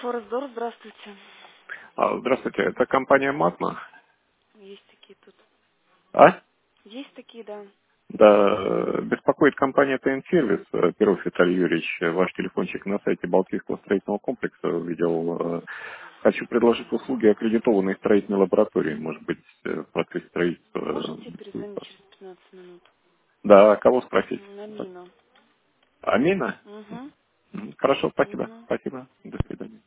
Форестдор, здравствуйте. Здравствуйте, это компания Матма. Есть такие тут. А? Есть такие, да. Да, беспокоит компания ТН-сервис. Перов Виталий Юрьевич, ваш телефончик на сайте Балтийского строительного комплекса увидел. Хочу предложить услуги аккредитованной строительной лаборатории, может быть, в процессе строительства. Можете перезвонить через 15 минут? Да, кого спросить? На Мину. Амина? Угу. Хорошо, спасибо. Угу. Спасибо. До свидания.